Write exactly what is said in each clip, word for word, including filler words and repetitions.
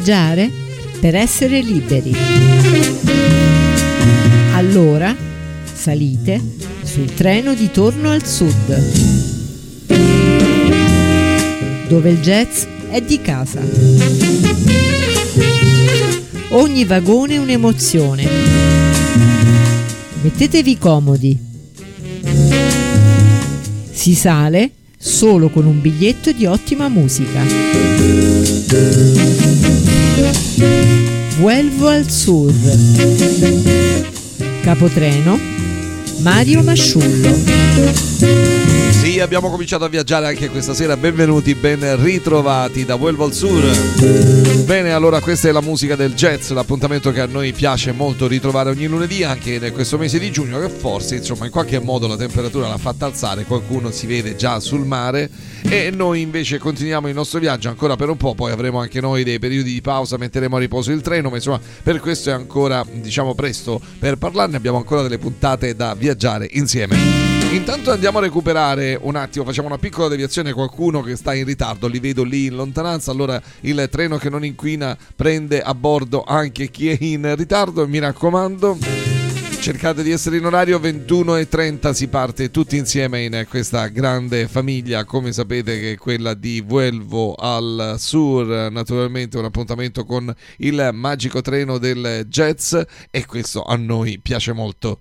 viaggiare per essere liberi. Allora salite sul treno di Torno al Sud, dove il jazz è di casa. Ogni vagone un'emozione. Mettetevi comodi. Si sale solo con un biglietto di ottima musica. Vuelvo al Sur. Capotreno Mario Masciullo. Sì, abbiamo cominciato a viaggiare anche questa sera. Benvenuti, ben ritrovati da Vuelvo al Sur. Bene, allora questa è la musica del jazz, l'appuntamento che a noi piace molto ritrovare ogni lunedì, anche in questo mese di giugno, che forse insomma in qualche modo la temperatura l'ha fatta alzare, qualcuno si vede già sul mare e noi invece continuiamo il nostro viaggio ancora per un po', poi avremo anche noi dei periodi di pausa, metteremo a riposo il treno, ma insomma per questo è ancora diciamo presto per parlarne, abbiamo ancora delle puntate da viaggiare insieme. Intanto andiamo a recuperare un attimo, facciamo una piccola deviazione, qualcuno che sta in ritardo, li vedo lì in lontananza, allora il treno che non inquina prende a bordo anche chi è in ritardo, mi raccomando, cercate di essere in orario. Ventuno e trenta si parte tutti insieme in questa grande famiglia, come sapete, che è quella di Vuelvo al Sur, naturalmente un appuntamento con il magico treno del jazz e questo a noi piace molto.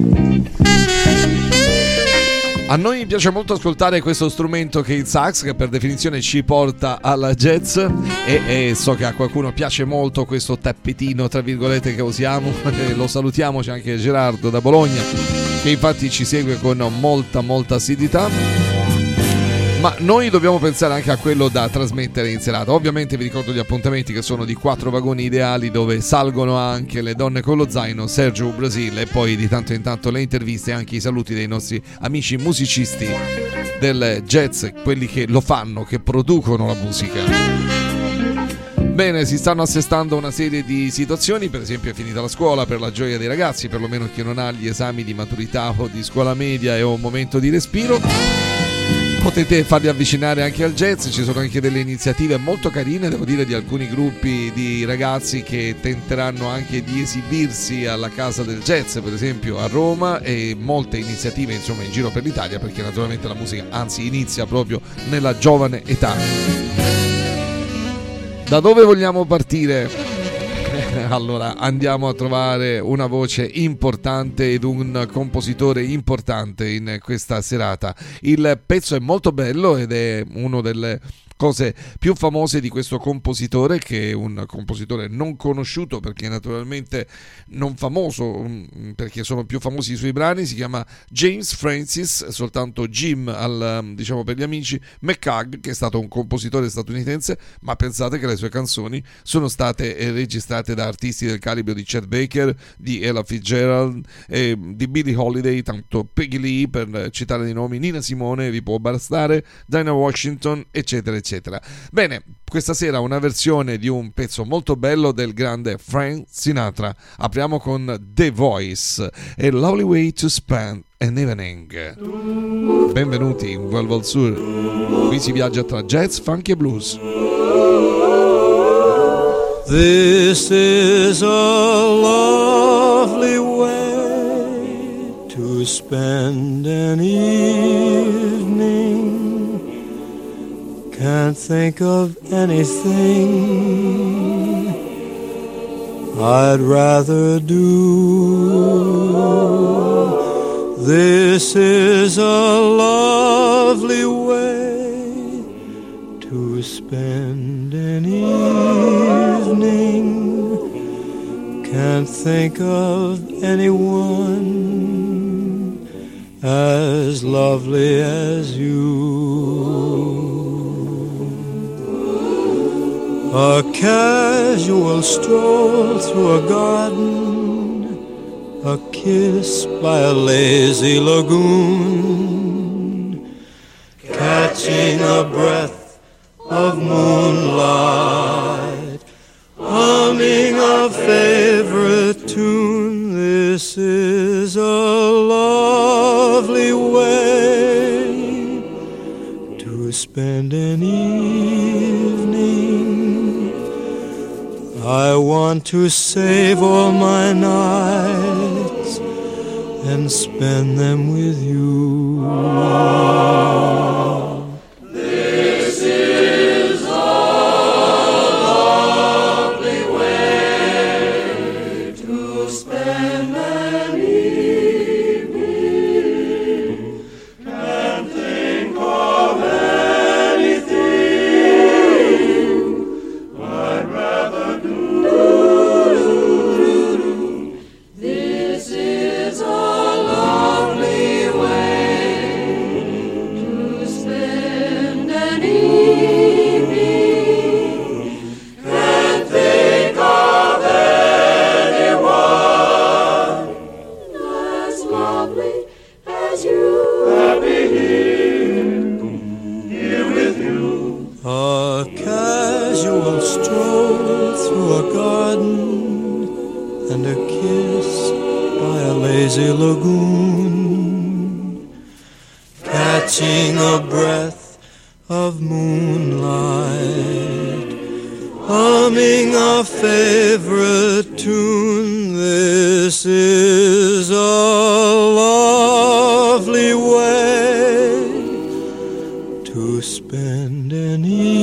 A noi piace molto ascoltare questo strumento che è il sax, che per definizione ci porta al jazz e, e so che a qualcuno piace molto questo tappetino tra virgolette che usiamo, lo salutiamo, c'è anche Gerardo da Bologna che infatti ci segue con molta molta assiduità. Ma noi dobbiamo pensare anche a quello da trasmettere in serata. Ovviamente vi ricordo gli appuntamenti che sono di quattro vagoni ideali, dove salgono anche le donne con lo zaino, Sergio Brasile, e poi di tanto in tanto le interviste e anche i saluti dei nostri amici musicisti del jazz, quelli che lo fanno, che producono la musica. Bene, si stanno assestando una serie di situazioni, per esempio è finita la scuola, per la gioia dei ragazzi, perlomeno chi non ha gli esami di maturità o di scuola media, è un momento di respiro. Potete farli avvicinare anche al jazz, ci sono anche delle iniziative molto carine, devo dire, di alcuni gruppi di ragazzi che tenteranno anche di esibirsi alla Casa del Jazz, per esempio a Roma, e molte iniziative insomma in giro per l'Italia, perché naturalmente la musica anzi inizia proprio nella giovane età. Da dove vogliamo partire? Allora andiamo a trovare una voce importante ed un compositore importante in questa serata. Il pezzo è molto bello ed è uno delle cose più famose di questo compositore, che è un compositore non conosciuto perché naturalmente non famoso, perché sono più famosi i suoi brani. Si chiama James Francis, soltanto Jim al, diciamo per gli amici, McHugh, che è stato un compositore statunitense, ma pensate che le sue canzoni sono state registrate da artisti del calibro di Chet Baker, di Ella Fitzgerald, eh, di Billie Holiday, tanto Peggy Lee per citare dei nomi, Nina Simone, vi può bastare, Dinah Washington, eccetera eccetera. Bene, questa sera una versione di un pezzo molto bello del grande Frank Sinatra. Apriamo con The Voice, A Lovely Way to Spend an Evening. Benvenuti in Vuelvo al Sur. Qui si viaggia tra jazz, funk e blues. This is a lovely way to spend an evening. Can't think of anything I'd rather do. This is a lovely way to spend an evening. Can't think of anyone as lovely as you. A casual stroll through a garden, a kiss by a lazy lagoon, catching a breath of moonlight, humming a favorite tune. This is a lovely way to spend an evening. want to save all my nights and spend them with you. This is a lovely way to spend an evening. Can't think of anything I'd rather do. This is a lovely way to spend an evening. Can't think of anyone as lovely as you. Happy here, here with you. A casual stroll through a garden and a kiss by a lazy lagoon, catching a breath of moonlight, humming a favorite tune. This is a lovely way to spend an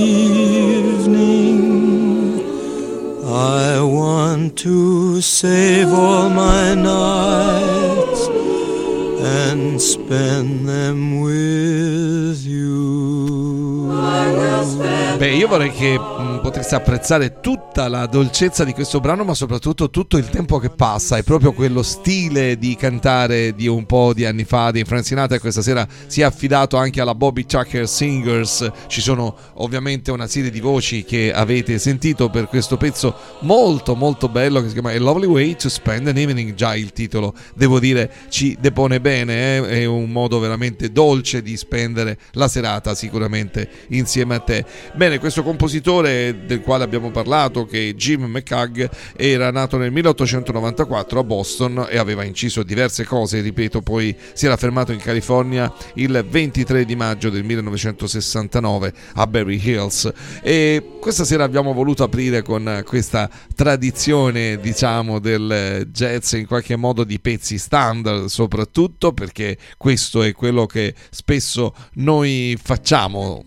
evening. I want to save all my nights and spend them with you. I will spend. Beh, io vorrei che mh, potreste apprezzare tutta la dolcezza di questo brano, ma soprattutto tutto il tempo che passa. È proprio quello stile di cantare di un po' di anni fa di Frank Sinatra, e questa sera si è affidato anche alla Bobby Tucker Singers. Ci sono ovviamente una serie di voci che avete sentito per questo pezzo molto molto bello che si chiama A Lovely Way to Spend an Evening. Già il titolo, devo dire, ci depone bene, eh? È un modo veramente dolce di spendere la serata sicuramente insieme a te. Bene, questo compositore del quale abbiamo parlato, che è Jim McHugh, era nato nel milleottocentonovantaquattro a Boston e aveva inciso diverse cose, ripeto, poi si era fermato in California il ventitré di maggio del millenovecentosessantanove a Beverly Hills. E questa sera abbiamo voluto aprire con questa tradizione, diciamo, del jazz, in qualche modo di pezzi standard, soprattutto perché questo è quello che spesso noi facciamo.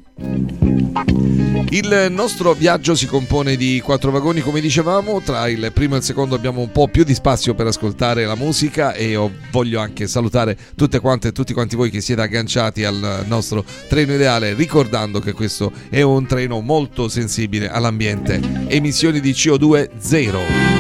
Il nostro viaggio si compone di quattro vagoni, come dicevamo. Tra il primo e il secondo abbiamo un po' più di spazio per ascoltare la musica, e io voglio anche salutare tutte quante e tutti quanti voi che siete agganciati al nostro treno ideale, ricordando che questo è un treno molto sensibile all'ambiente. Emissioni di C O due zero.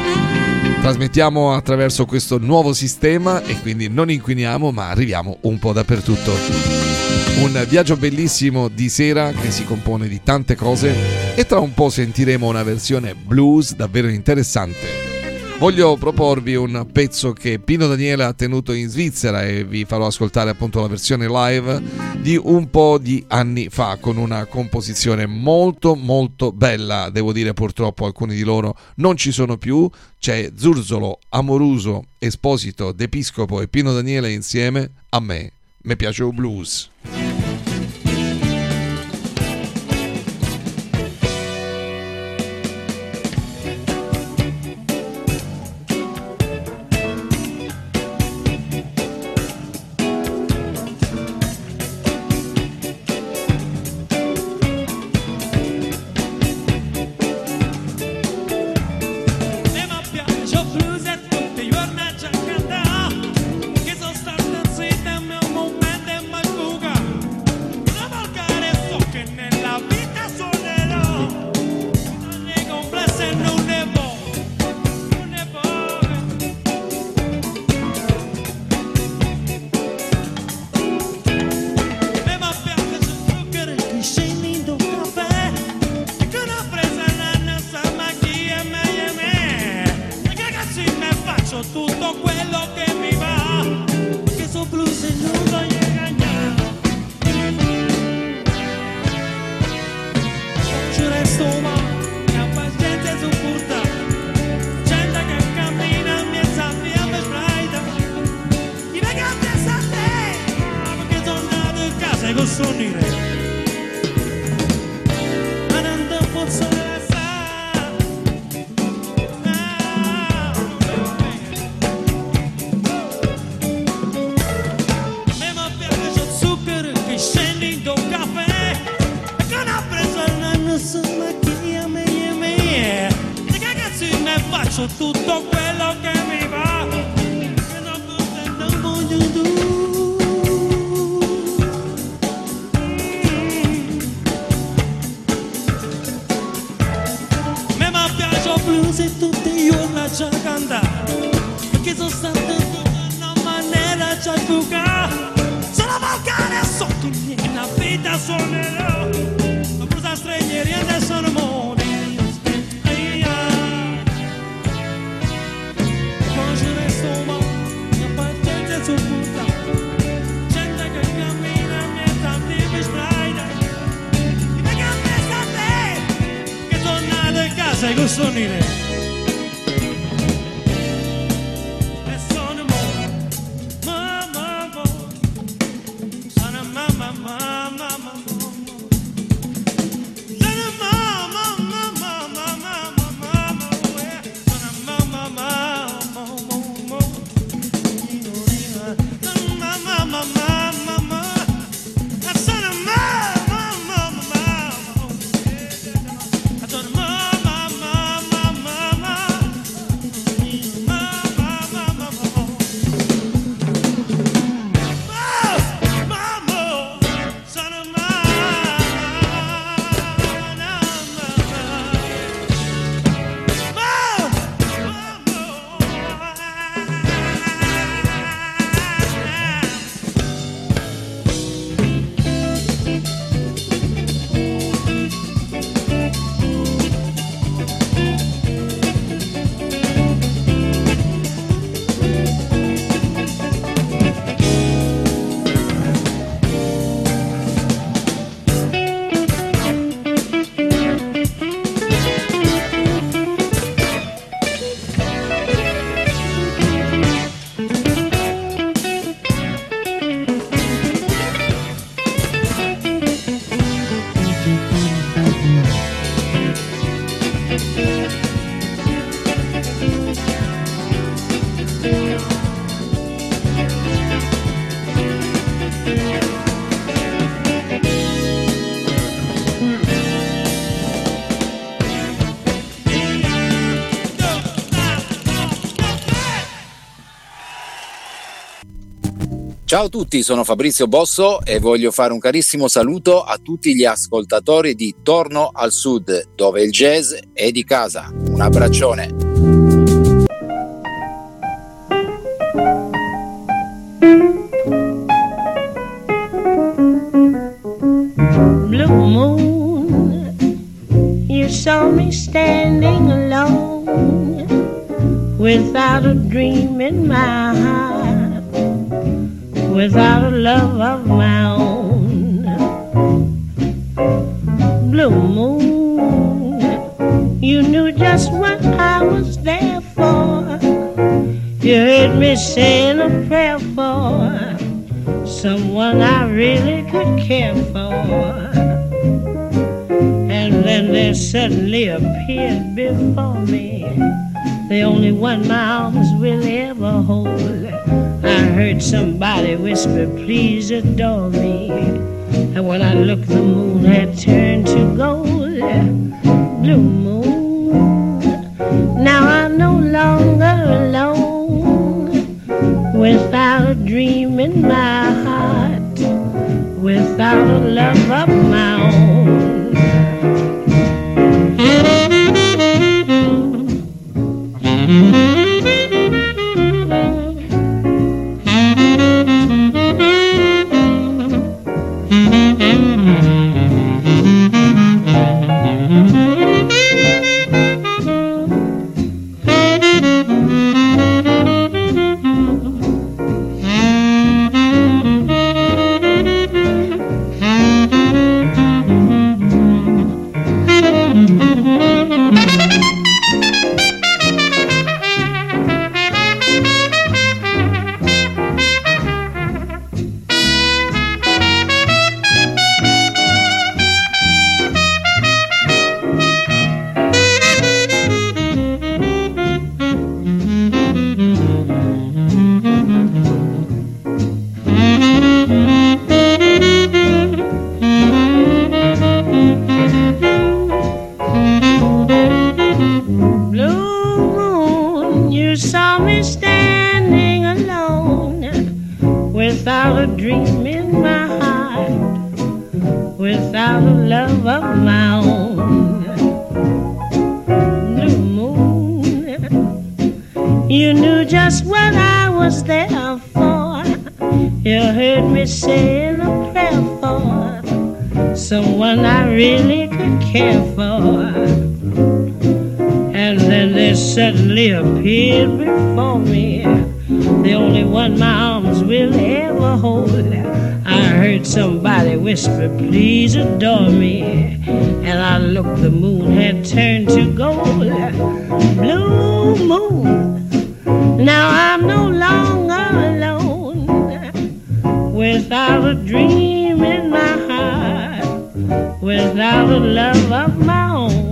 Trasmettiamo attraverso questo nuovo sistema e quindi non inquiniamo, ma arriviamo un po' dappertutto. Un viaggio bellissimo di sera che si compone di tante cose, e tra un po' sentiremo una versione blues davvero interessante. Voglio proporvi un pezzo che Pino Daniele ha tenuto in Svizzera, e vi farò ascoltare appunto la versione live di un po' di anni fa, con una composizione molto molto bella. Devo dire, purtroppo alcuni di loro non ci sono più. C'è Zurzolo, Amoruso, Esposito, D'Episcopo e Pino Daniele insieme. A me mi piace il blues. Ma non ti posso lasciare. faccio tutto quello che mi va, che non non voglio tu. Me ma piace blues e tutti io la già cantare, perché sono stato una maniera già giocare. Sono volcane sotto una vita suonerò, la brusa stregneria del sono sai questo nire e sono mo mamma mo sono mamma mamma mamma sono mamma mamma mamma mamma sono mamma mamma mamma sono mamma mamma mamma sono mamma mamma sono Ciao a tutti, sono Fabrizio Bosso e voglio fare un carissimo saluto a tutti gli ascoltatori di Torno al Sud, dove il jazz è di casa. Un abbraccione. Blue moon, you saw me standing alone, without a dream in my heart, without a love of my own. Blue moon, you knew just what I was there for. You heard me saying a prayer for someone I really could care for. And then there suddenly appeared before me the only one my arms will ever hold. I heard somebody whisper, please adore me. And when I looked, the moon had turned to gold. Blue moon, now I'm no longer alone, without a dream in my heart, without a love of my own. in my heart without a love of my own. Blue moon, you knew just what I was there for. You heard me saying a prayer for someone I really could care for. And then they suddenly appeared before me, the only one my arms will ever hold. I heard somebody whisper, please adore me. And I looked, the moon had turned to gold. Blue moon, now I'm no longer alone, without a dream in my heart, without a love of my own.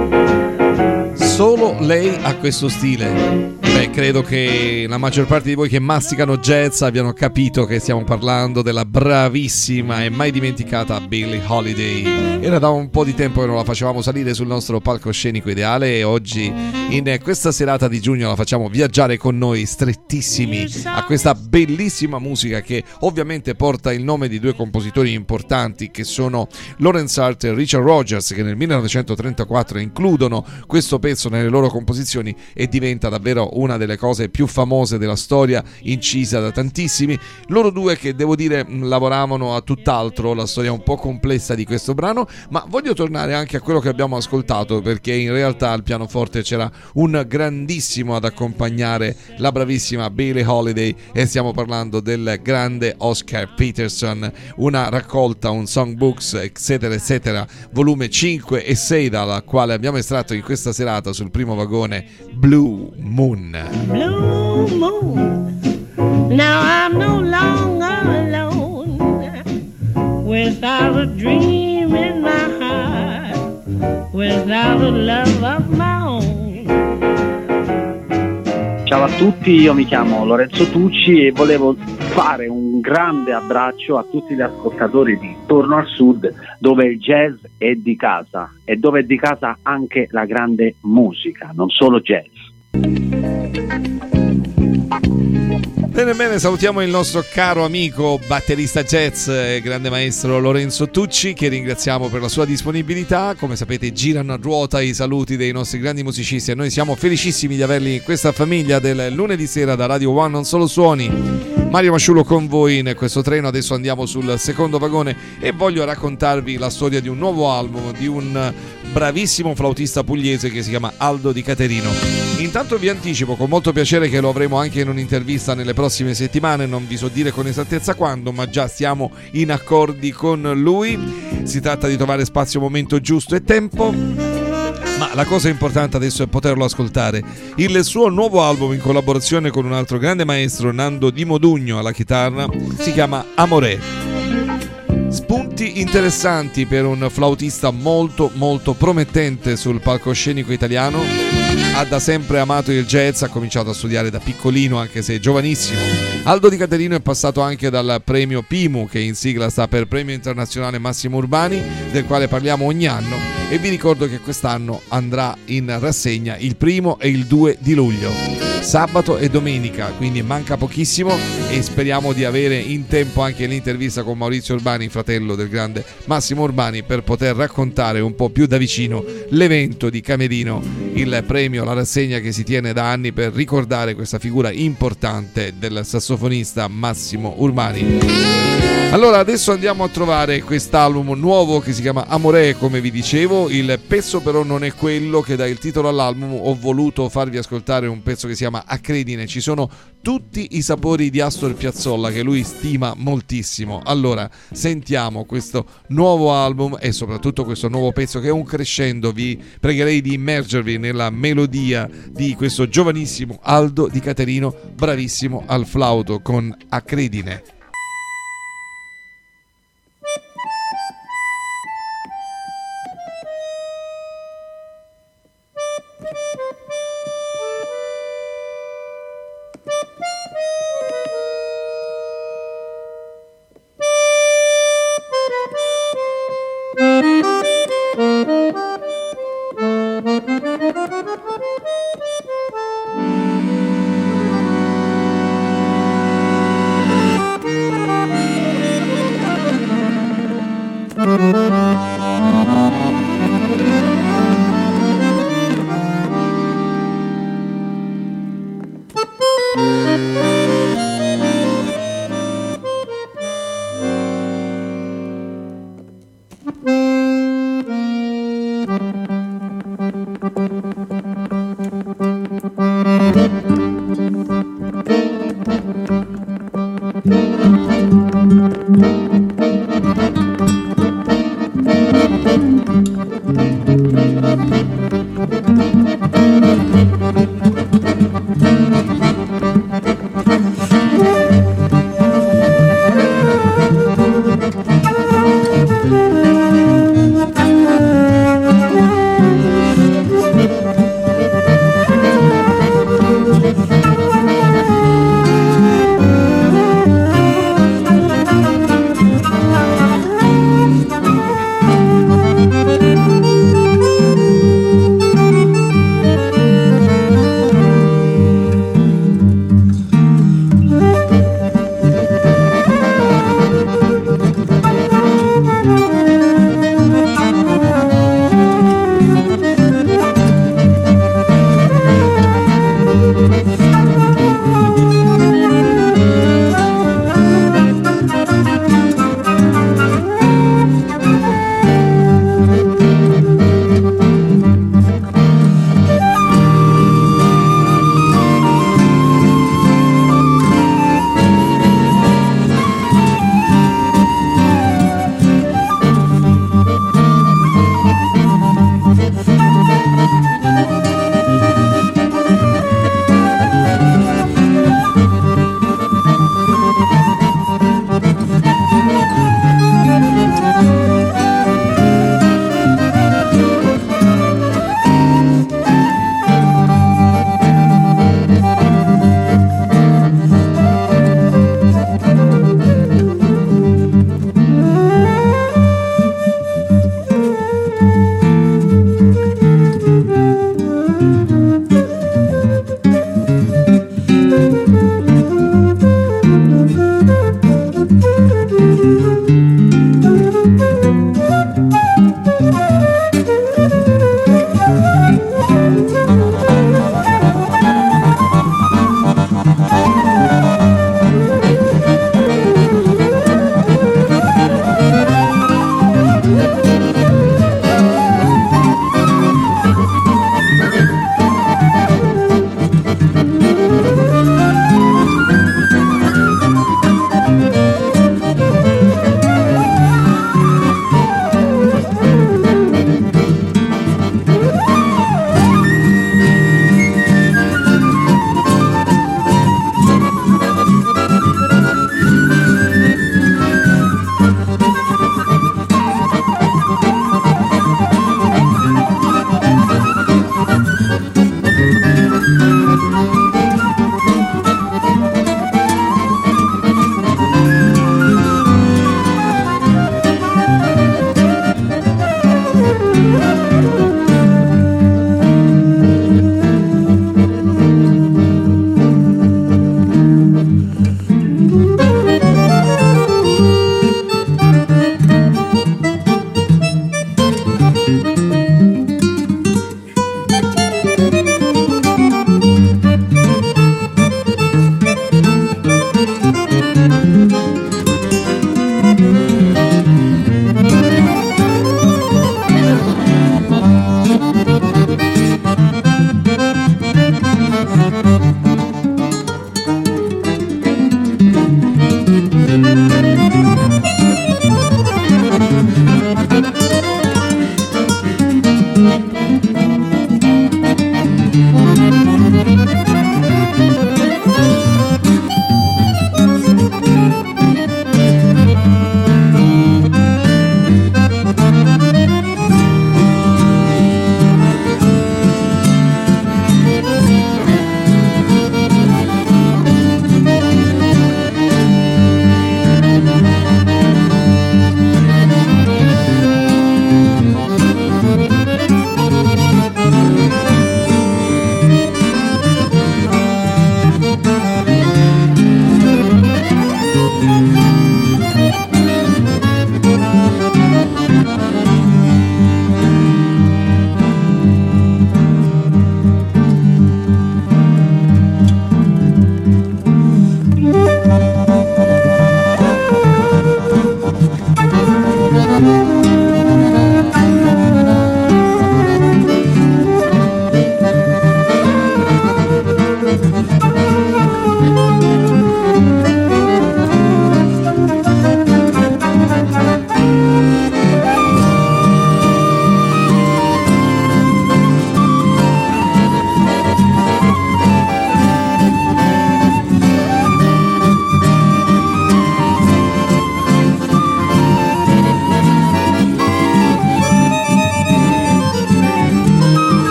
Solo lei ha questo stile. Beh, credo che la maggior parte di voi che masticano jazz abbiano capito che stiamo parlando della bravissima e mai dimenticata Billie Holiday. Era da un po' di tempo che non la facevamo salire sul nostro palcoscenico ideale e oggi in questa serata di giugno la facciamo viaggiare con noi strettissimi a questa bellissima musica che ovviamente porta il nome di due compositori importanti che sono Lawrence Hart e Richard Rodgers, che nel millenovecentotrentaquattro includono questo pezzo nelle loro composizioni e diventa davvero una delle cose più famose della storia, incisa da tantissimi. Loro due che devo dire lavoravano a tutt'altro, la storia un po' complessa di questo brano, ma voglio tornare anche a quello che abbiamo ascoltato, perché in realtà al pianoforte c'era un grandissimo ad accompagnare la bravissima Billie Holiday e stiamo parlando del grande Oscar Peterson, una raccolta, un songbooks eccetera eccetera, volume cinque e sei, dalla quale abbiamo estratto in questa serata sul primo vagone Blue Moon. Blue moon, now I'm no longer alone, without a dream in my heart, without a love of my own. Ciao a tutti, io mi chiamo Lorenzo Tucci e volevo fare un grande abbraccio a tutti gli ascoltatori di Torno al Sud, dove il jazz è di casa e dove è di casa anche la grande musica, non solo jazz. Bene bene, salutiamo il nostro caro amico batterista jazz e grande maestro Lorenzo Tucci, che ringraziamo per la sua disponibilità. Come sapete girano a ruota i saluti dei nostri grandi musicisti e noi siamo felicissimi di averli in questa famiglia del lunedì sera da Radio One Non Solo Suoni. Mario Masciullo con voi in questo treno, adesso andiamo sul secondo vagone e voglio raccontarvi la storia di un nuovo album di un bravissimo flautista pugliese che si chiama Aldo Di Caterino. Intanto vi anticipo con molto piacere che lo avremo anche in un'intervista nelle prossime settimane, non vi so dire con esattezza quando, ma già stiamo in accordi con lui. Si tratta di trovare spazio, momento giusto e tempo. Ma la cosa importante adesso è poterlo ascoltare. Il suo nuovo album in collaborazione con un altro grande maestro, Nando Di Modugno alla chitarra, si chiama Amore. Spunti interessanti per un flautista molto molto promettente sul palcoscenico italiano. Ha da sempre amato il jazz, ha cominciato a studiare da piccolino anche se giovanissimo. Aldo Di Caterino è passato anche dal premio P I M U, che in sigla sta per Premio Internazionale Massimo Urbani, del quale parliamo ogni anno, e vi ricordo che quest'anno andrà in rassegna il primo e il due di luglio, sabato e domenica, quindi manca pochissimo e speriamo di avere in tempo anche l'intervista con Maurizio Urbani, fratello del grande Massimo Urbani, per poter raccontare un po' più da vicino l'evento di Camerino, il premio, la rassegna che si tiene da anni per ricordare questa figura importante del sassofonista Massimo Urbani. Allora adesso andiamo a trovare quest'album nuovo che si chiama Amore, come vi dicevo. Il pezzo però non è quello che dà il titolo all'album, ho voluto farvi ascoltare un pezzo che si chiama Accredine. Ci sono tutti i sapori di Astor Piazzolla che lui stima moltissimo. Allora sentiamo questo nuovo album e soprattutto questo nuovo pezzo che è un crescendo. Vi pregherei di immergervi nella melodia di questo giovanissimo Aldo Di Caterino, bravissimo al flauto con Accredine. Thank you.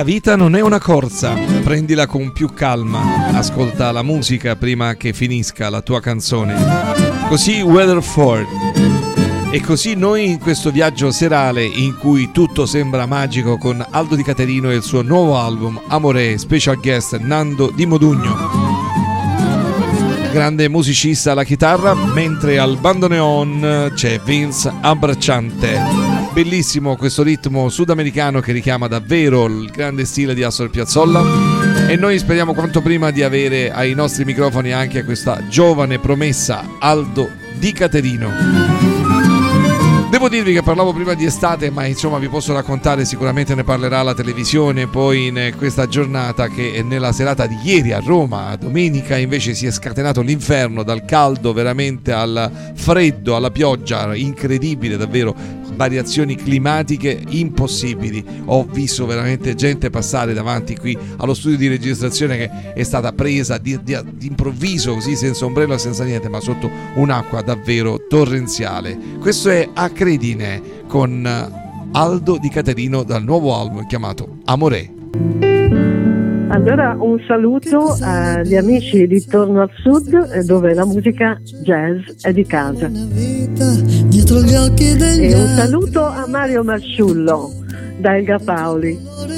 La vita non è una corsa, prendila con più calma, ascolta la musica prima che finisca la tua canzone. Così Weatherford. E così noi in questo viaggio serale in cui tutto sembra magico con Aldo Di Caterino e il suo nuovo album Amore, special guest Nando Di Modugno. Grande musicista alla chitarra, mentre al bandoneon c'è Vince Abbracciante. Bellissimo questo ritmo sudamericano che richiama davvero il grande stile di Astor Piazzolla, e noi speriamo quanto prima di avere ai nostri microfoni anche questa giovane promessa, Aldo Di Caterino. Devo dirvi che parlavo prima di estate, ma insomma vi posso raccontare, sicuramente ne parlerà la televisione poi in questa giornata, che nella serata di ieri a Roma, domenica, invece si è scatenato l'inferno, dal caldo veramente al freddo, alla pioggia, incredibile davvero, variazioni climatiche impossibili. Ho visto veramente gente passare davanti qui allo studio di registrazione che è stata presa di, di, di improvviso, così senza ombrello, senza niente, ma sotto un'acqua davvero torrenziale. Questo è Accredine con Aldo Di Caterino dal nuovo album chiamato Amore. Allora un saluto agli amici di Torno al Sud, dove la musica jazz è di casa. E un saluto a Mario Masciullo da Elga Paoli.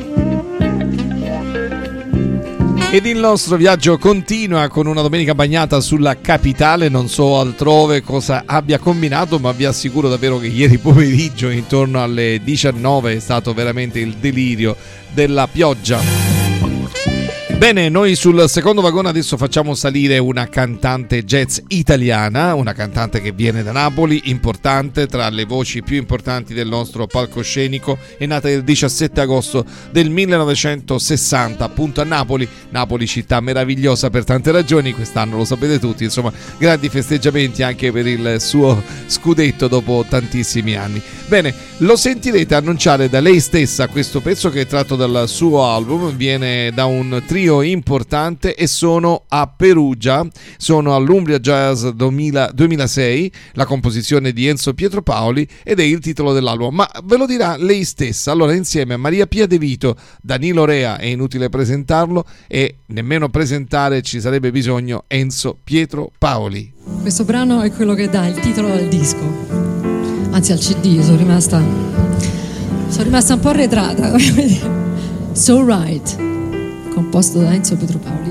Ed il nostro viaggio continua con una domenica bagnata sulla capitale. Non so altrove cosa abbia combinato, ma vi assicuro davvero che ieri pomeriggio intorno alle diciannove è stato veramente il delirio della pioggia. Bene, noi sul secondo vagone adesso facciamo salire una cantante jazz italiana, una cantante che viene da Napoli, importante, tra le voci più importanti del nostro palcoscenico. È nata il diciassette agosto del millenovecentosessanta, appunto a Napoli. Napoli, città meravigliosa per tante ragioni, quest'anno lo sapete tutti, insomma, grandi festeggiamenti anche per il suo scudetto dopo tantissimi anni. Bene, lo sentirete annunciare da lei stessa questo pezzo, che è tratto dal suo album, viene da un trio importante e sono a Perugia, sono all'Umbria Jazz duemilasei, la composizione di Enzo Pietro Paoli ed è il titolo dell'album, ma ve lo dirà lei stessa. Allora, insieme a Maria Pia De Vito, Danilo Rea, è inutile presentarlo e nemmeno presentare ci sarebbe bisogno, Enzo Pietro Paoli. Questo brano è quello che dà il titolo al disco, anzi al C D. Sono rimasta sono rimasta un po' arretrata. So Right, composto da Enzo Pietro Paoli.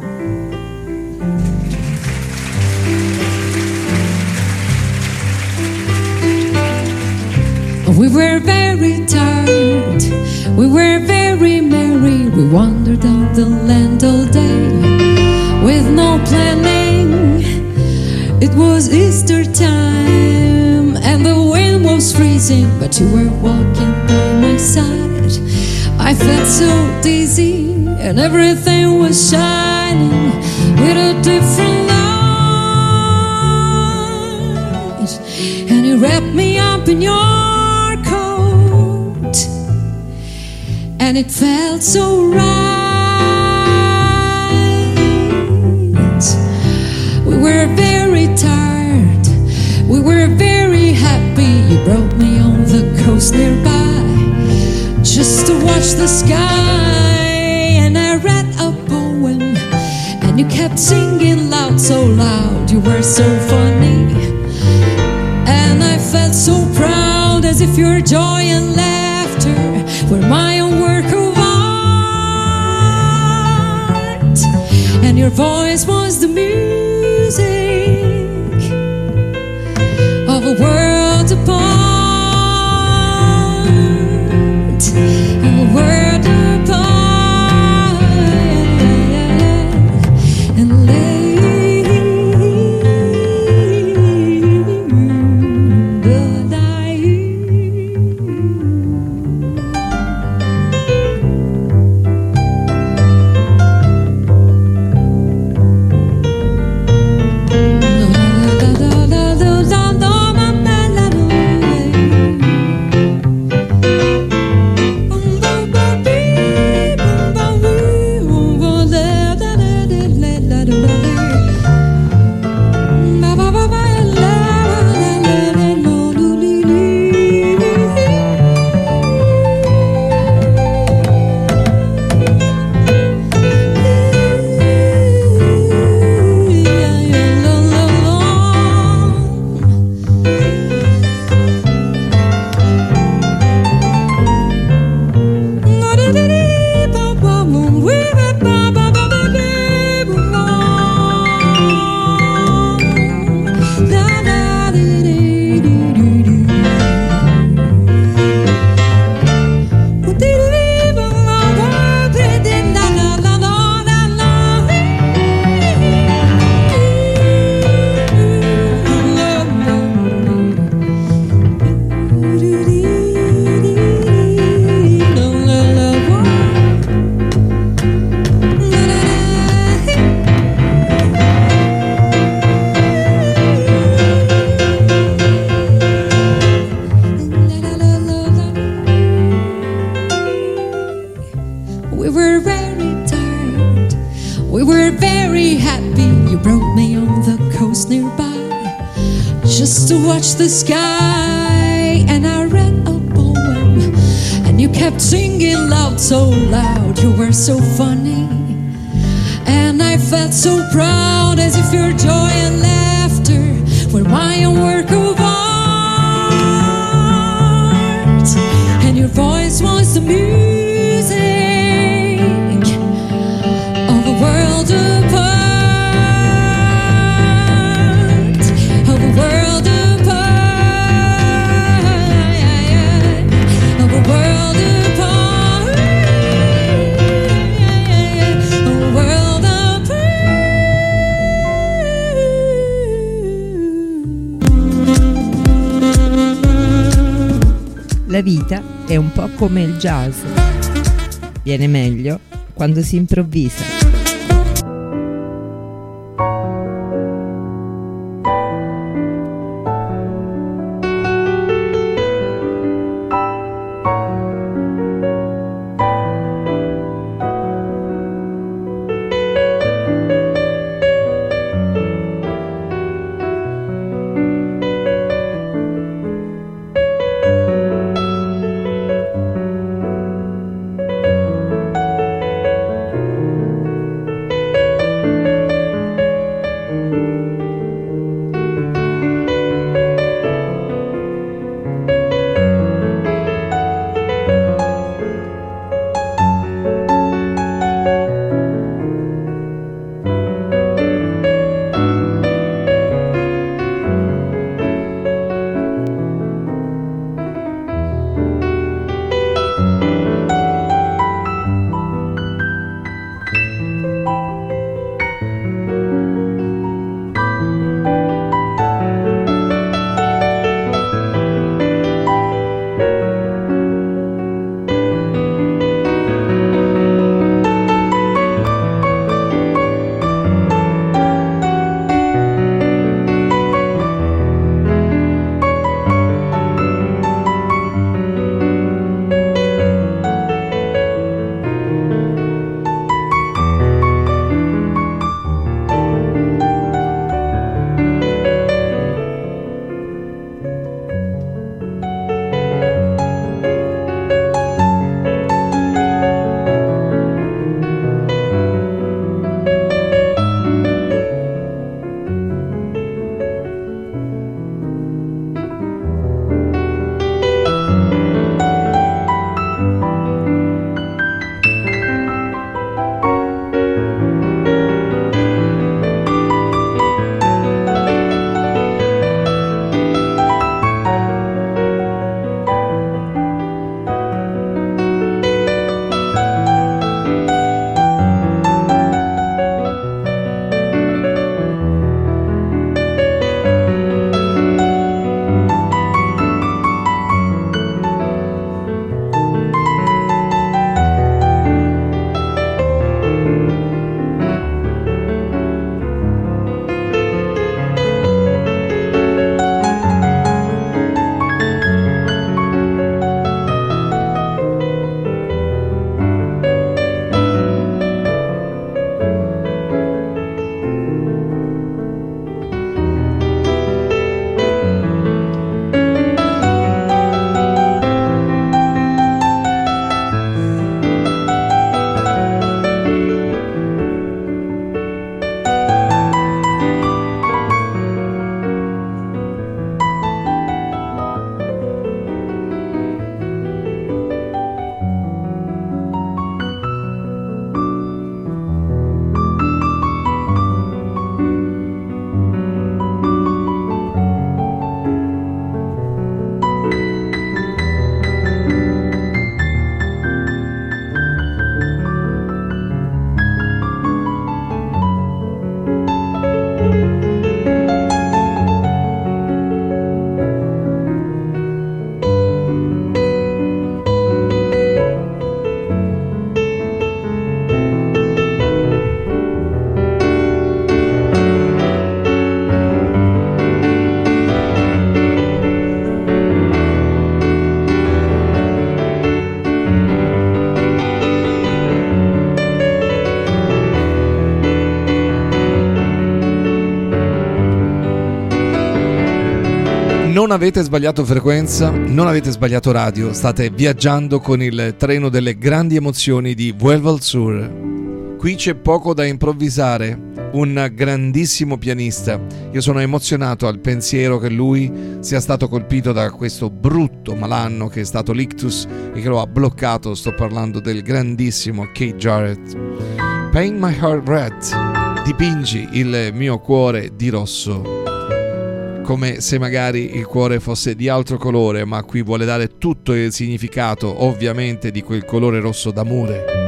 We were very tired, we were very merry, we wandered down the land all day with no planning. It was Easter time and the wind was freezing, but you were walking by my side. I felt so dizzy and everything was shining with a different light, and you wrapped me up in your coat and it felt so right. We were very tired, we were very happy. You brought me on the coast nearby just to watch the sky, and I read a poem and you kept singing loud, so loud, you were so funny, and I felt so proud, as if your joy and laughter were my own work of art, and your voice was the music of a world apart. watched the sky and I read a poem, and you kept singing loud, so loud. You were so funny, and I felt so proud, as if your joy and laughter were my own work of art, and your voice was the music of a world apart. La vita è un po' come il jazz. Viene meglio quando si improvvisa. Non avete sbagliato frequenza, non avete sbagliato radio, state viaggiando con il treno delle grandi emozioni di Vuelvo al Sur. Qui c'è poco da improvvisare, un grandissimo pianista. Io sono emozionato al pensiero che lui sia stato colpito da questo brutto malanno che è stato l'ictus e che lo ha bloccato. Sto parlando del grandissimo Keith Jarrett. Paint my heart red, dipingi il mio cuore di rosso. Come se magari il cuore fosse di altro colore, ma qui vuole dare tutto il significato, ovviamente, di quel colore rosso d'amore.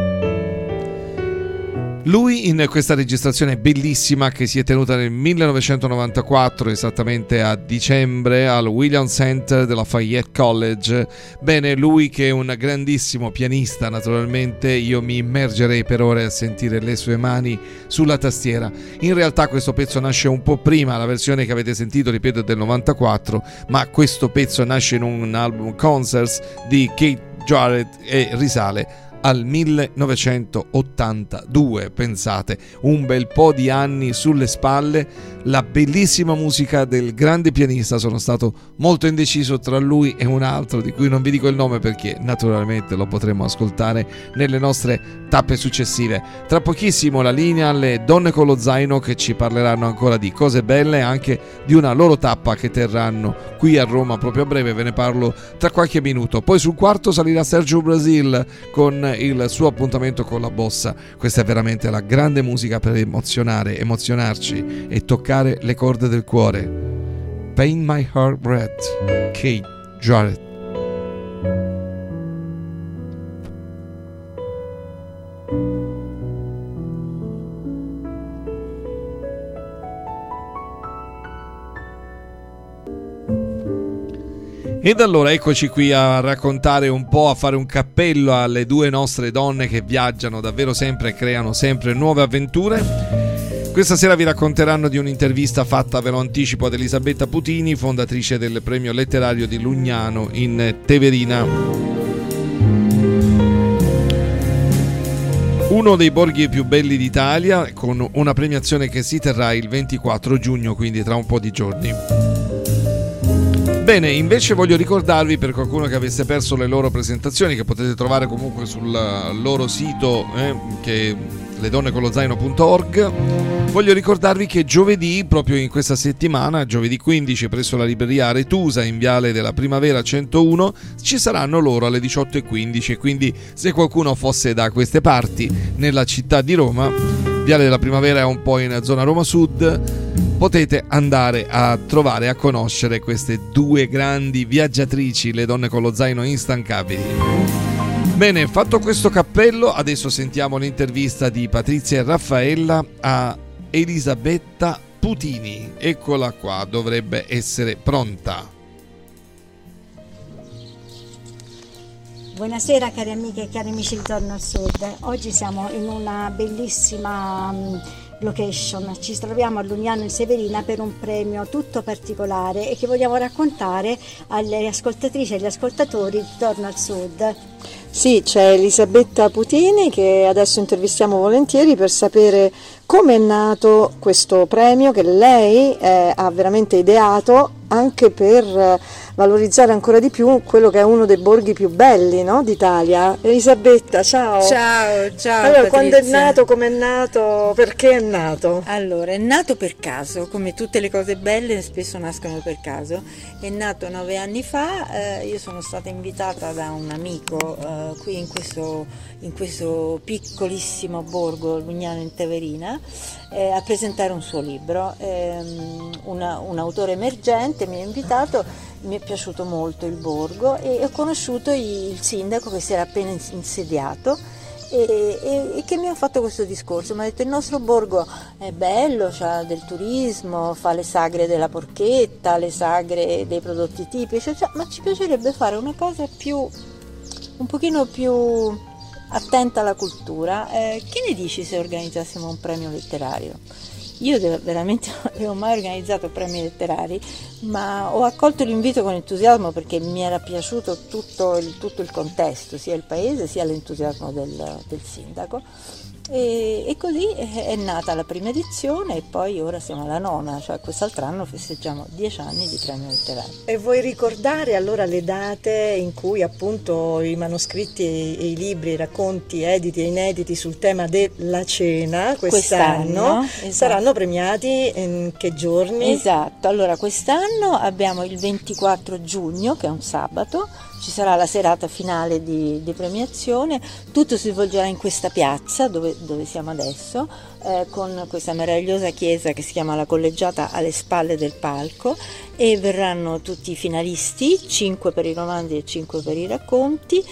Lui in questa registrazione bellissima che si è tenuta nel millenovecentonovantaquattro, esattamente a dicembre, al Williams Center della Fayette College. Bene, lui che è un grandissimo pianista, naturalmente io mi immergerei per ore a sentire le sue mani sulla tastiera. In realtà questo pezzo nasce un po' prima, la versione che avete sentito, ripeto, è del novantaquattro, ma questo pezzo nasce in un album Concerts di Keith Jarrett e risale al millenovecentottantadue, pensate, un bel po' di anni sulle spalle. La bellissima musica del grande pianista, sono stato molto indeciso tra lui e un altro di cui non vi dico il nome perché naturalmente lo potremo ascoltare nelle nostre tappe successive. Tra pochissimo la linea alle Donne con lo Zaino, che ci parleranno ancora di cose belle e anche di una loro tappa che terranno qui a Roma proprio a breve, ve ne parlo tra qualche minuto. Poi sul quarto salirà Sergio Brasil con il suo appuntamento con la bossa. Questa è veramente la grande musica per emozionare, emozionarci e toccare le corde del cuore. Paint my heart red, Keith Jarrett. Ed allora eccoci qui a raccontare un po', a fare un cappello alle due nostre donne che viaggiano davvero sempre e creano sempre nuove avventure. Questa sera vi racconteranno di un'intervista fatta, ve lo anticipo, ad Elisabetta Putini, fondatrice del premio letterario di Lugnano in Teverina. Uno dei borghi più belli d'Italia, con una premiazione che si terrà il ventiquattro giugno, quindi tra un po' di giorni. Bene, invece voglio ricordarvi, per qualcuno che avesse perso le loro presentazioni, che potete trovare comunque sul loro sito, eh, che è le donne con lo zaino punto org, voglio ricordarvi che giovedì, proprio in questa settimana, giovedì quindici, presso la libreria Aretusa in Viale della Primavera centouno, ci saranno loro alle diciotto e quindici, quindi se qualcuno fosse da queste parti, nella città di Roma, Viale della Primavera è un po' in zona Roma Sud, potete andare a trovare, a conoscere queste due grandi viaggiatrici, le donne con lo zaino instancabili. Bene, fatto questo cappello, adesso sentiamo l'intervista di Patrizia e Raffaella a Elisabetta Putini. Eccola qua, dovrebbe essere pronta. Buonasera cari amiche e cari amici di Torno al Sud. Oggi siamo in una bellissima um, location, ci troviamo a Lugnano in Severina per un premio tutto particolare e che vogliamo raccontare alle ascoltatrici e agli ascoltatori di Torno al Sud. Sì, c'è Elisabetta Putini che adesso intervistiamo volentieri per sapere come è nato questo premio che lei eh, ha veramente ideato anche per eh, valorizzare ancora di più quello che è uno dei borghi più belli, no, d'Italia. Elisabetta, ciao. Ciao, ciao. Allora, Patrizia. quando è nato, come è nato, perché è nato? Allora, è nato per caso, come tutte le cose belle spesso nascono per caso. È nato nove anni fa, eh, io sono stata invitata da un amico eh, qui in questo, in questo piccolissimo borgo, Lugnano in Teverina, eh, a presentare un suo libro. Eh, una, un autore emergente mi ha invitato, mi è piaciuto molto il borgo e ho conosciuto il sindaco che si era appena insediato e, e, e che mi ha fatto questo discorso. Mi ha detto: il nostro borgo è bello, c'ha del turismo, fa le sagre della porchetta, le sagre dei prodotti tipici, cioè, ma ci piacerebbe fare una cosa più, un pochino più attenta alla cultura. Eh, che ne dici se organizzassimo un premio letterario? Io veramente non avevo mai organizzato premi letterari, ma ho accolto l'invito con entusiasmo perché mi era piaciuto tutto il, tutto il contesto, sia il paese sia l'entusiasmo del, del sindaco. E, e così è, è nata la prima edizione e poi ora siamo alla nona, cioè quest'altro anno festeggiamo dieci anni di premio letterario. E vuoi ricordare allora le date in cui appunto i manoscritti e i libri, i racconti editi e inediti sul tema della cena quest'anno, Quest'anno, esatto. saranno premiati in che giorni? Esatto, allora quest'anno abbiamo il ventiquattro giugno, che è un sabato, ci sarà la serata finale di, di premiazione, tutto si svolgerà in questa piazza dove, dove siamo adesso, eh, con questa meravigliosa chiesa che si chiama La Collegiata alle spalle del palco, e verranno tutti i finalisti, cinque per i romanzi e cinque per i racconti,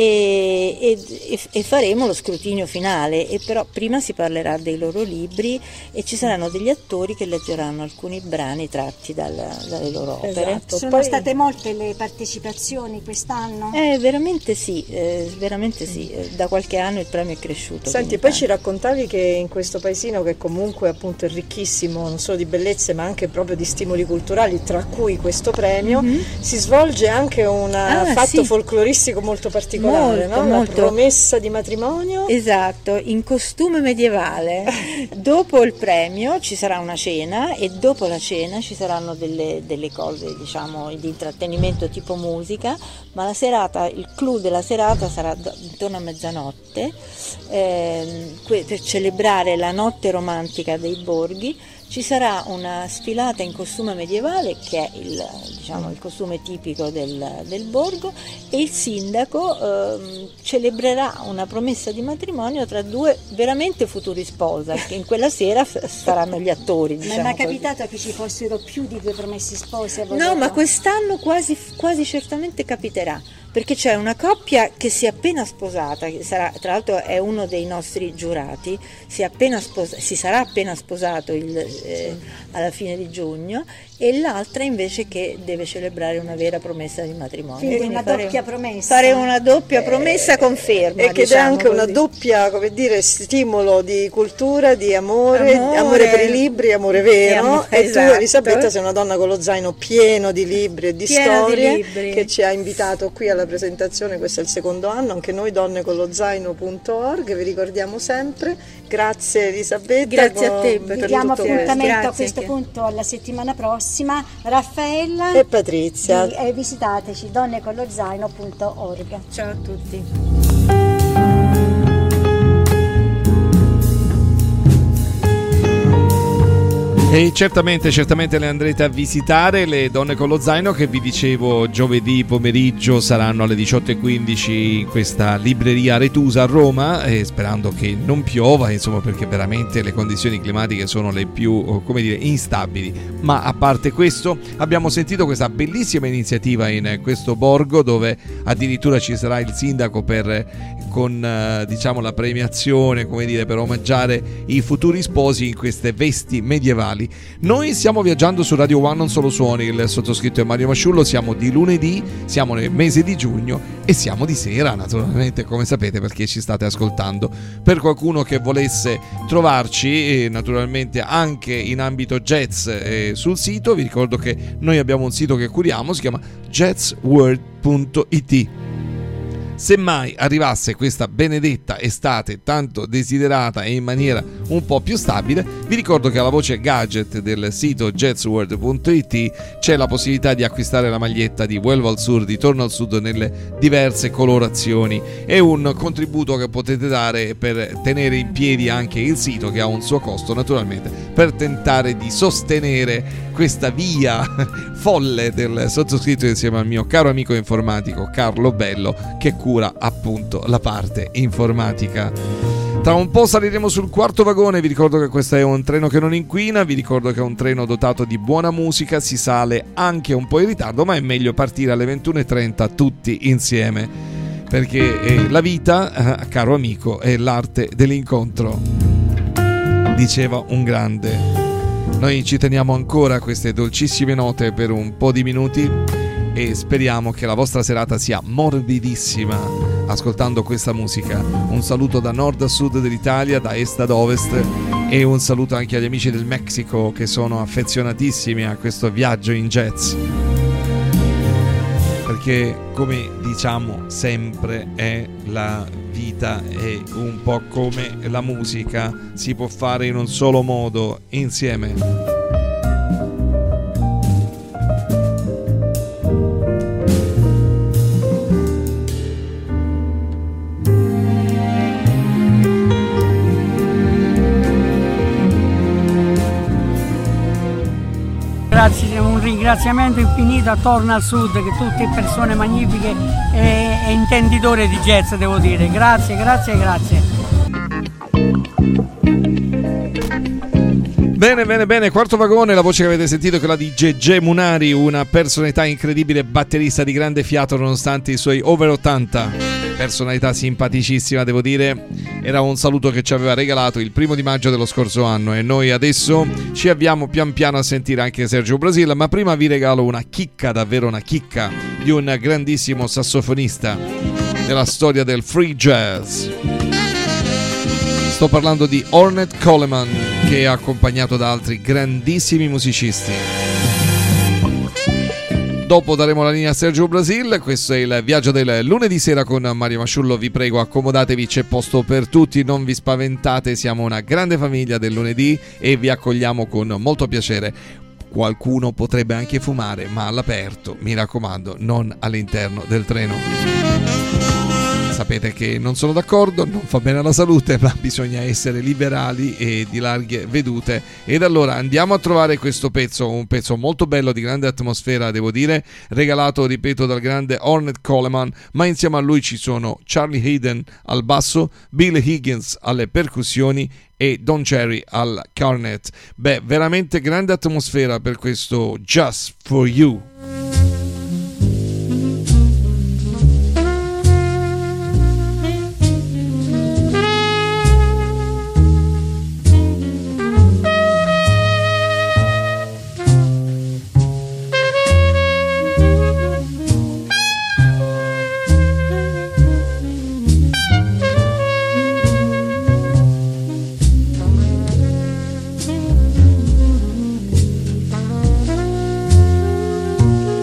e, e, e faremo lo scrutinio finale, e però prima si parlerà dei loro libri e ci saranno degli attori che leggeranno alcuni brani tratti dal, dalle loro opere. Esatto. Sono Poi- state molte le partecipazioni quest'anno? Eh, veramente sì, eh, veramente sì, eh, da qualche anno il premio è cresciuto. Senti, quindi poi tanto. ci raccontavi che in questo paesino, che comunque appunto è ricchissimo non solo di bellezze ma anche proprio di stimoli culturali, tra cui questo premio, Mhm. si svolge anche un Ah, fatto sì. folcloristico molto particolare, Molto, no? La molto. promessa di matrimonio. Esatto, in costume medievale. Dopo il premio ci sarà una cena e dopo la cena ci saranno delle, delle cose, diciamo, di intrattenimento tipo musica, ma la serata, il clou della serata sarà do- intorno a mezzanotte, ehm, que- per celebrare la notte romantica dei borghi. Ci sarà una sfilata in costume medievale, che è il, diciamo, il costume tipico del, del borgo, e il sindaco ehm, celebrerà una promessa di matrimonio tra due veramente futuri sposa, che in quella sera f- saranno gli attori. Ma è Diciamo mai così. capitato che ci fossero più di due promessi sposi? a No, Volerlo? ma quest'anno quasi, quasi certamente capiterà, perché c'è una coppia che si è appena sposata, che sarà, tra l'altro è uno dei nostri giurati, si, è appena sposa- si sarà appena sposato il, eh, alla fine di giugno, e l'altra invece che deve celebrare una vera promessa di matrimonio. Quindi una fare- doppia promessa. Fare una doppia promessa conferma. E che diciamo dà anche una così. doppia, come dire, stimolo di cultura, di amore, Amore. amore per i libri, amore vero. Di amore, e tu, esatto. Elisabetta, sei una donna con lo zaino pieno di libri e di Pieno di storie, libri. che ci ha invitato qui alla presentazione. Questo è il secondo anno, anche noi donne con lo zaino punto org, vi ricordiamo sempre. Grazie Elisabetta. Grazie a te con- per per Diamo tutto questo. appuntamento a Grazie questo che- punto alla settimana prossima. Raffaella E Patrizia. di- eh, visitateci donnecollozaino punto org. Ciao a tutti. E certamente, certamente le andrete a visitare, le donne con lo zaino, che vi dicevo giovedì pomeriggio saranno alle diciotto e quindici in questa libreria Aretusa a Roma, e sperando che non piova, insomma, perché veramente le condizioni climatiche sono le più, come dire, instabili. Ma a parte questo, abbiamo sentito questa bellissima iniziativa in questo borgo, dove addirittura ci sarà il sindaco per con eh, diciamo la premiazione, come dire, per omaggiare i futuri sposi in queste vesti medievali. Noi stiamo viaggiando su Radio One Non Solo Suoni, il sottoscritto è Mario Masciullo, siamo di lunedì, siamo nel mese di giugno e siamo di sera, naturalmente, come sapete, perché ci state ascoltando. Per qualcuno che volesse trovarci, eh, naturalmente anche in ambito jazz, eh, sul sito, vi ricordo che noi abbiamo un sito che curiamo, si chiama jazz world punto it. Se mai arrivasse questa benedetta estate tanto desiderata e in maniera un po' più stabile, vi ricordo che alla voce gadget del sito jazz world punto it c'è la possibilità di acquistare la maglietta di Vuelvo al Sud, Ritorno al Sud, nelle diverse colorazioni. È un contributo che potete dare per tenere in piedi anche il sito, che ha un suo costo, naturalmente, per tentare di sostenere questa via folle del sottoscritto insieme al mio caro amico informatico Carlo Bello, che cura appunto la parte informatica. Tra un po' saliremo sul quarto vagone, vi ricordo che questo è un treno che non inquina, vi ricordo che è un treno dotato di buona musica, si sale anche un po' in ritardo, ma è meglio partire alle ventuno e trenta tutti insieme, perché eh, la vita, eh, caro amico, è l'arte dell'incontro, diceva un grande. Noi ci teniamo ancora a queste dolcissime note per un po' di minuti e speriamo che la vostra serata sia morbidissima ascoltando questa musica. Un saluto da nord a sud dell'Italia, da est ad ovest, e un saluto anche agli amici del Messico che sono affezionatissimi a questo viaggio in jazz, perché perché come diciamo sempre è la vita è un po' come la musica, si può fare in un solo modo, insieme. Grazie, un ringraziamento infinito a Torna al Sud, che tutte persone magnifiche e, e intenditori di jazz, devo dire. Grazie, grazie, grazie. Bene, bene, bene, quarto vagone, la voce che avete sentito è quella di Gegè Munari, una personalità incredibile, batterista di grande fiato nonostante i suoi over ottanta. Personalità simpaticissima, devo dire. Era un saluto che ci aveva regalato il primo di maggio dello scorso anno e noi adesso ci avviamo pian piano a sentire anche Sergio Brasil, ma prima vi regalo una chicca, davvero una chicca, di un grandissimo sassofonista della storia del free jazz. Sto parlando di Ornette Coleman, che è accompagnato da altri grandissimi musicisti. Dopo daremo la linea a Sergio Brasil. Questo è il viaggio del lunedì sera con Mario Masciullo. Vi prego, accomodatevi, c'è posto per tutti, non vi spaventate, siamo una grande famiglia del lunedì e vi accogliamo con molto piacere. Qualcuno potrebbe anche fumare, ma all'aperto, mi raccomando, non all'interno del treno. Sapete che non sono d'accordo, non fa bene alla salute, ma bisogna essere liberali e di larghe vedute. Ed allora andiamo a trovare questo pezzo, un pezzo molto bello, di grande atmosfera, devo dire, regalato, ripeto, dal grande Ornette Coleman, ma insieme a lui ci sono Charlie Haden al basso, Billy Higgins alle percussioni e Don Cherry al cornet. Beh, veramente grande atmosfera per questo Just For You. Thank you.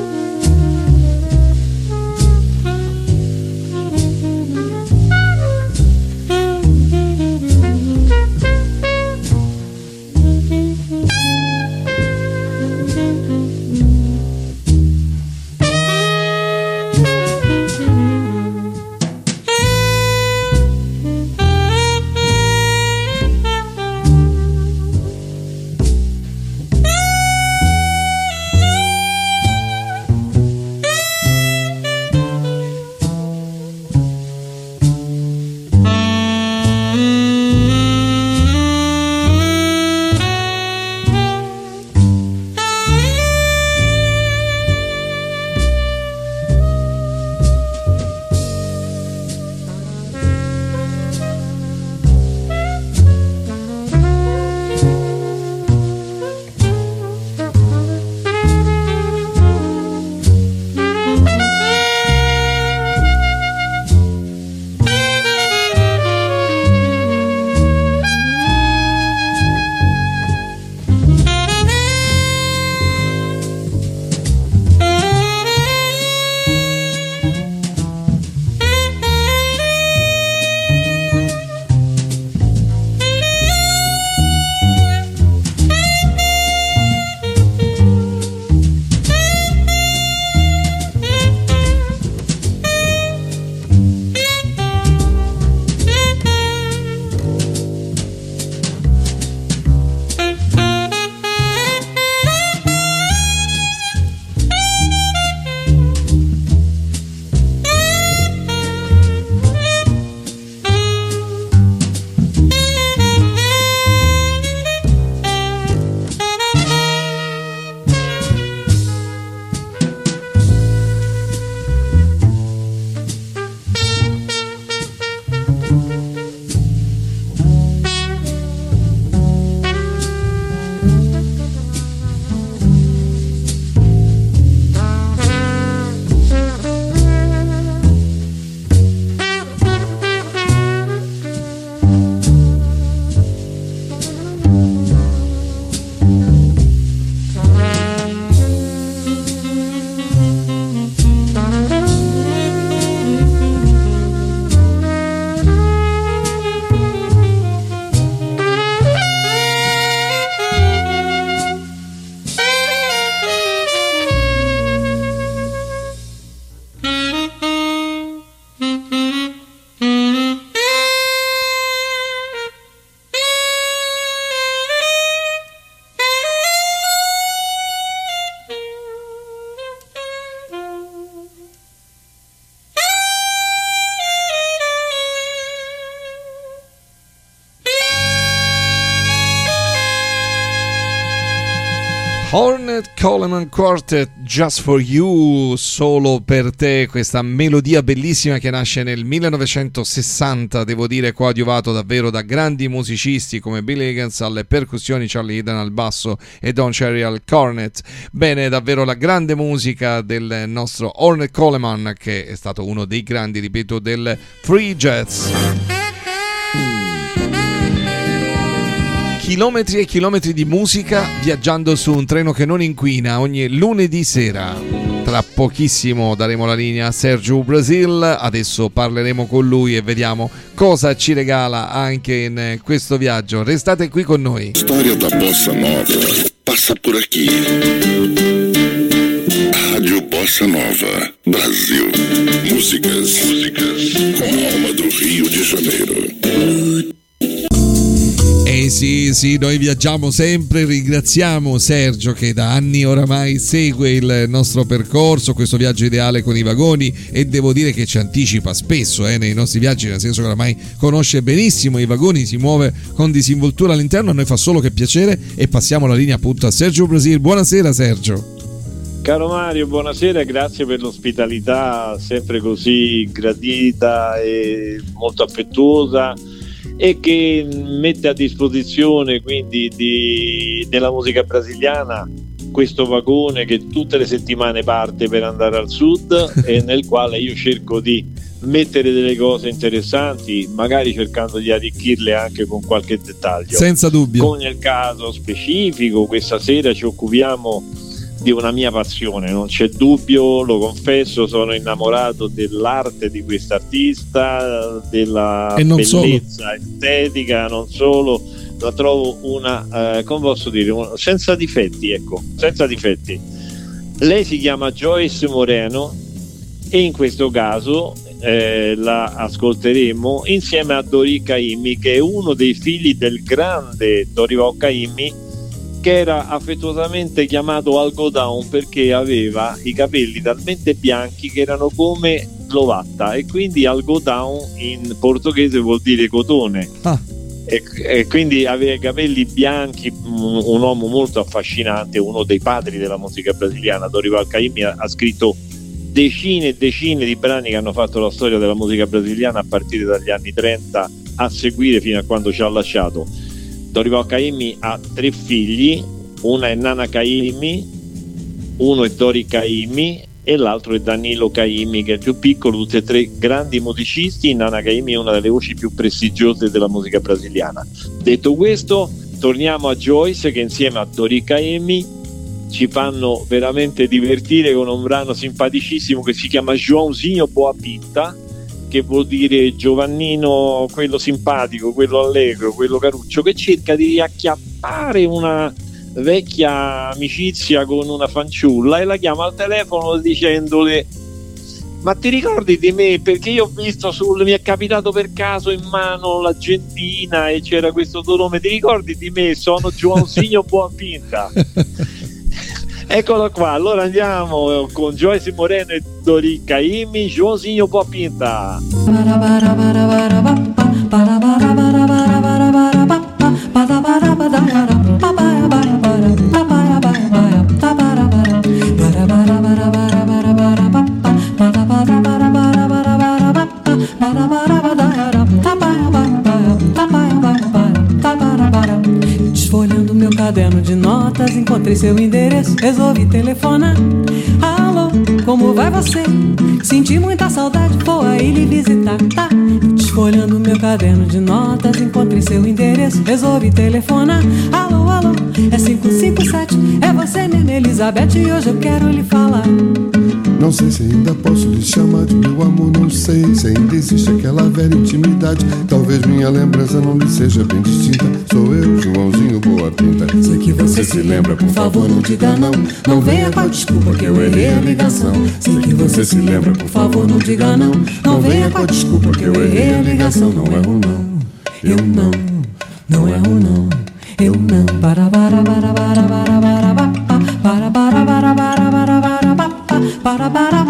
Ornette Coleman Quartet, Just for You, solo per te, questa melodia bellissima che nasce nel millenovecentosessanta, devo dire coadiuvato davvero da grandi musicisti come Bill Higgins alle percussioni, Charlie Eden al basso e Don Cherry al cornet. Bene, davvero la grande musica del nostro Ornette Coleman, che è stato uno dei grandi, ripeto, del free jazz. Chilometri e chilometri di musica viaggiando su un treno che non inquina ogni lunedì sera. Tra pochissimo daremo la linea a Sergio Brasil, adesso parleremo con lui e vediamo cosa ci regala anche in questo viaggio. Restate qui con noi. Storia da Bossa Nova passa por aqui. Rádio Bossa Nova, Brasil. Músicas, músicas com a alma do Rio de Janeiro. Eh sì, sì, noi viaggiamo sempre, ringraziamo Sergio che da anni oramai segue il nostro percorso, questo viaggio ideale con i vagoni, e devo dire che ci anticipa spesso eh, nei nostri viaggi, nel senso che oramai conosce benissimo i vagoni, si muove con disinvoltura all'interno, a noi fa solo che piacere, e passiamo la linea appunto a Sergio Brasil. Buonasera Sergio. Caro Mario, buonasera e grazie per l'ospitalità sempre così gradita e molto affettuosa, e che mette a disposizione quindi di, della musica brasiliana questo vagone che tutte le settimane parte per andare al sud e nel quale io cerco di mettere delle cose interessanti, magari cercando di arricchirle anche con qualche dettaglio. Senza dubbio. Con il caso specifico, questa sera ci occupiamo di una mia passione, non c'è dubbio, lo confesso, sono innamorato dell'arte di quest'artista, della bellezza solo. estetica, non solo, la trovo una, eh, come posso dire, una, senza difetti, ecco, senza difetti. Lei si chiama Joyce Moreno e in questo caso eh, la ascolteremo insieme a Dori Caymmi, che è uno dei figli del grande Dorival Caymmi, che era affettuosamente chiamato Algodão perché aveva i capelli talmente bianchi che erano come l'ovatta, e quindi Algodão in portoghese vuol dire cotone. Ah. E, e quindi aveva i capelli bianchi, un, un uomo molto affascinante, uno dei padri della musica brasiliana. Dorival Caymmi ha, ha scritto decine e decine di brani che hanno fatto la storia della musica brasiliana a partire dagli anni trenta a seguire fino a quando ci ha lasciato. Dorival Caymmi ha tre figli, una è Nana Caymmi, uno è Dori Caymmi e l'altro è Danilo Caymmi, che è il più piccolo, tutti e tre grandi musicisti. Nana Caymmi è una delle voci più prestigiose della musica brasiliana. Detto questo, torniamo a Joyce, che insieme a Dori Caymmi ci fanno veramente divertire con un brano simpaticissimo che si chiama Joãozinho Boa Pinta, che vuol dire Giovannino, quello simpatico, quello allegro, quello caruccio, che cerca di riacchiappare una vecchia amicizia con una fanciulla e la chiama al telefono dicendole: ma ti ricordi di me? Perché io ho visto sul, mi è capitato per caso in mano l'Argentina e c'era questo tuo nome, ti ricordi di me? Sono Joãozinho Boa Pinta. Eccolo qua, allora andiamo con Joyce Moreno e Dori Caymmi, Joãozinho Boa Pinta. Desfolhando meu caderno de notas, encontrei seu endereço, resolvi telefonar. Alô, como vai você? Senti muita saudade, vou aí lhe visitar, tá? Desfolhando meu caderno de notas, encontrei seu endereço, resolvi telefonar. Alô, alô, é cinco cinco sete, é você mesmo, Elizabeth, e hoje eu quero lhe falar. Não sei se ainda posso lhe chamar de meu amor, não sei se ainda existe aquela velha intimidade. Talvez minha lembrança não lhe seja bem distinta. Sou eu, Joãozinho Boa Pinta. Sei que você se lembra, por favor não diga não. Não venha com a desculpa que eu errei a ligação. Sei que você se lembra, por favor não diga não. Não venha com a desculpa que eu errei a ligação. Não erro não, eu não, não erro não, eu não. Para para para para para para para para para para para para para para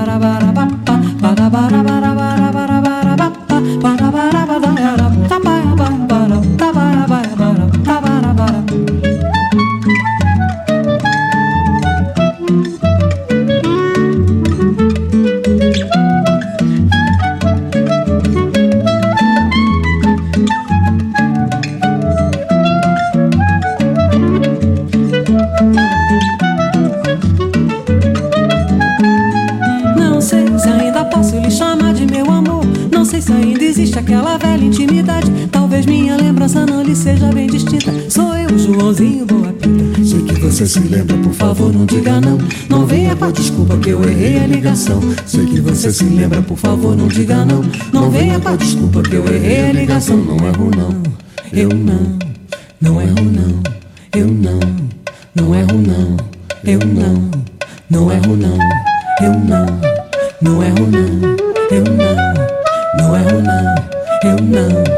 para para talvez minha lembrança não lhe seja bem distinta. Sou eu, Joãozinho Boa Pinta. Sei que você se lembra, por favor, não diga não. Não venha com a desculpa que eu errei a ligação. Sei que você se lembra, por favor, não diga não. Não venha com a desculpa que eu errei a ligação. Não erro não, eu não. Não erro não, eu não. Não erro não, eu não. Não erro não, eu não. Não erro não, eu não. Não erro não, eu não.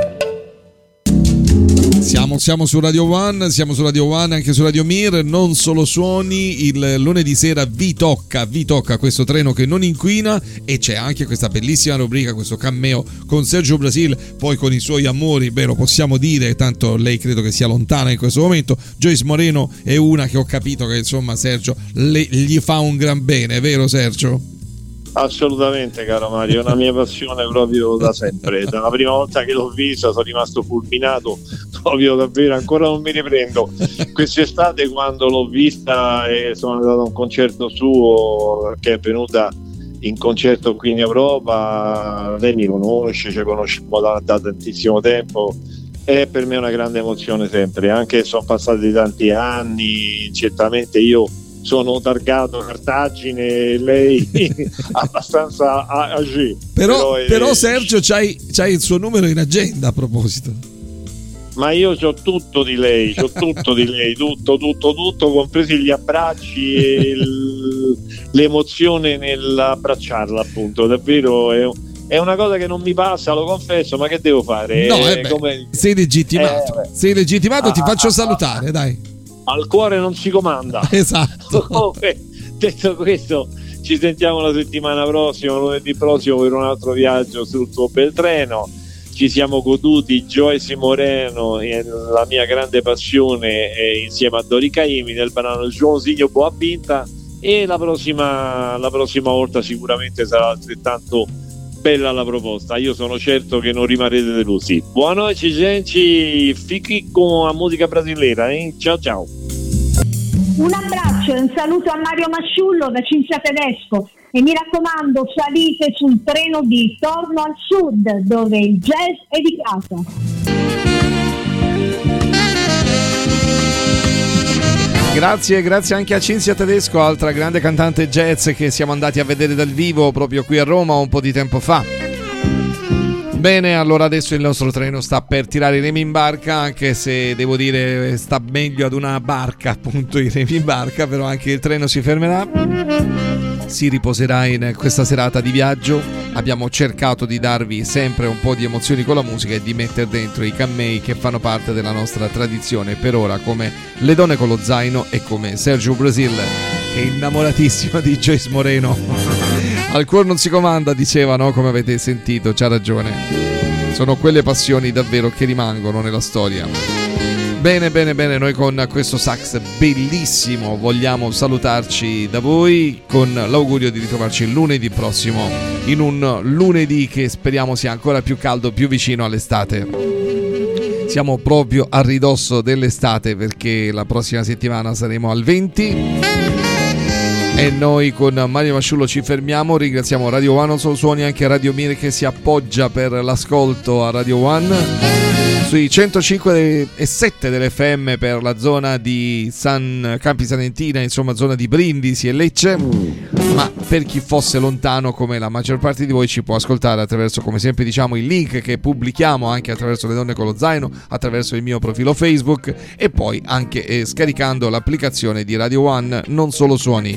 Siamo, siamo su Radio One, siamo su Radio One, anche su Radio Mir, non solo suoni. Il lunedì sera vi tocca, vi tocca questo treno che non inquina, e c'è anche questa bellissima rubrica, questo cameo con Sergio Brasil, poi con i suoi amori, beh, lo possiamo dire, tanto lei credo che sia lontana in questo momento. Joyce Moreno è una che ho capito che insomma Sergio le, gli fa un gran bene, vero Sergio? Assolutamente, caro Mario, è una mia passione proprio da sempre. Dalla prima volta che l'ho vista sono rimasto fulminato, proprio davvero, ancora non mi riprendo. Quest'estate, quando l'ho vista e sono andato a un concerto suo, che è venuta in concerto qui in Europa, lei mi conosce, ci conosciamo da, da tantissimo tempo, è per me una grande emozione sempre, anche se sono passati tanti anni. Certamente io sono targato Cartagine, lei abbastanza agi. Però, però, però è... Sergio c'hai, c'hai il suo numero in agenda a proposito. Ma io c'ho tutto di lei, c'ho tutto di lei, tutto, tutto, tutto, compresi gli abbracci e l... l'emozione nell'abbracciarla, appunto, davvero è, è una cosa che non mi passa, lo confesso, ma che devo fare? No, eh, beh, come... sei legittimato, eh, sei legittimato, ah, ti faccio ah, salutare, dai. Al cuore non si comanda. Esatto. Comunque, detto questo, ci sentiamo la settimana prossima, lunedì prossimo, per un altro viaggio sul tuo bel treno. Ci siamo goduti Joyce Moreno, la mia grande passione, eh, insieme a Dori Caimi nel brano Joãozinho Boa Pinta, e la prossima, la prossima volta sicuramente sarà altrettanto bella la proposta. Io sono certo che non rimarrete delusi. Buonanotte gente, fichi con la musica brasileira, eh? Ciao ciao. Un abbraccio e un saluto a Mario Masciullo da Cinzia Tedesco, e mi raccomando, salite sul treno di Torno al Sud, dove il jazz è di casa. Grazie, grazie anche a Cinzia Tedesco, altra grande cantante jazz che siamo andati a vedere dal vivo proprio qui a Roma un po' di tempo fa. Bene, allora adesso il nostro treno sta per tirare i remi in barca, anche se devo dire sta meglio ad una barca, appunto, i remi in barca, però anche il treno si fermerà, si riposerà in questa serata di viaggio. Abbiamo cercato di darvi sempre un po' di emozioni con la musica e di mettere dentro i cammei che fanno parte della nostra tradizione per ora, come Le donne con lo zaino e come Sergio Brasil, che è innamoratissimo di Joyce Moreno. Al cuore non si comanda, diceva, no? Come avete sentito, c'ha ragione. Sono quelle passioni davvero che rimangono nella storia. Bene, bene, bene, noi con questo sax bellissimo vogliamo salutarci da voi con l'augurio di ritrovarci lunedì prossimo, in un lunedì che speriamo sia ancora più caldo, più vicino all'estate. Siamo proprio a ridosso dell'estate, perché la prossima settimana saremo al venti. E noi con Mario Masciullo ci fermiamo. Ringraziamo Radio One, non solo suoni, anche Radio Mir che si appoggia per l'ascolto a Radio One sui centocinque e sette dell'F M per la zona di San Campi Salentina, insomma zona di Brindisi e Lecce. Ma per chi fosse lontano, come la maggior parte di voi, ci può ascoltare attraverso, come sempre diciamo, il link che pubblichiamo anche attraverso Le donne con lo zaino, attraverso il mio profilo Facebook, e poi anche eh, scaricando l'applicazione di Radio One non solo suoni.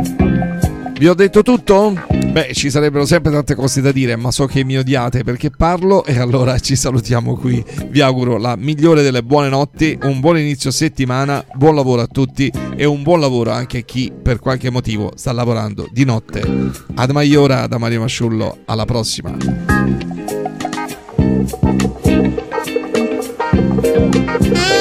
Vi ho detto tutto? Beh, ci sarebbero sempre tante cose da dire, ma so che mi odiate perché parlo, e allora ci salutiamo qui. Vi auguro la migliore delle buone notti, un buon inizio settimana, buon lavoro a tutti e un buon lavoro anche a chi per qualche motivo sta lavorando di notte. Ad Maiora da Mario Masciullo, alla prossima.